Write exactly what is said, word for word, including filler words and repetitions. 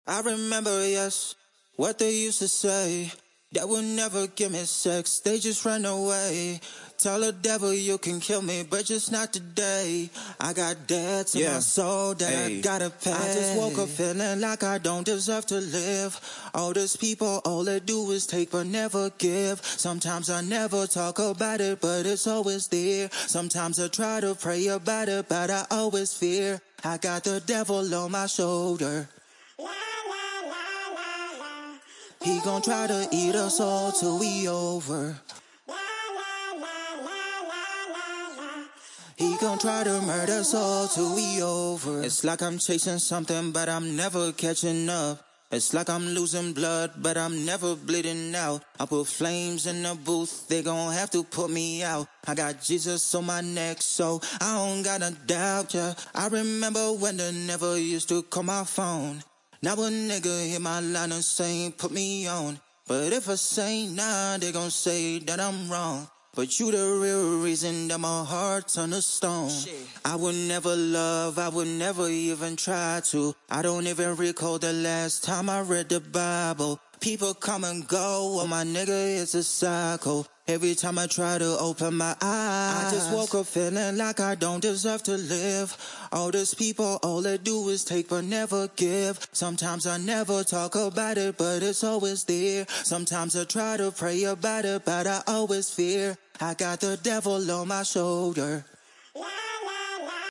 I remember, yes, what they used to say. That would never give me sex, they just run away. Tell the devil you can kill me, but just not today. I got debts in Yeah. my soul that Ay. I gotta pay. I just woke up feeling like I don't deserve to live. All these people, all they do is take but never give. Sometimes I never talk about it, but it's always there. Sometimes I try to pray about it, but I always fear. I got the devil on my shoulder. He gon' try to eat us all till we over. He gon' try to murder us all till we over. It's like I'm chasing something, but I'm never catching up. It's like I'm losing blood, but I'm never bleeding out. I put flames in the booth, they gon' have to put me out. I got Jesus on my neck, so I don't gotta doubt ya. I remember when they never used to call my phone. Now a nigga hit my line and say, put me on. But if I say nah, they gon' say that I'm wrong. But you the real reason that my heart turned to stone. Shit. I would never love, I would never even try to. I don't even recall the last time I read the Bible. People come and go, well my nigga it's a cycle. Every time I try to open my eyes, I just woke up feeling like I don't deserve to live. All these people, all they do is take but never give. Sometimes I never talk about it, but it's always there. Sometimes I try to pray about it, but I always fear. I got the devil on my shoulder.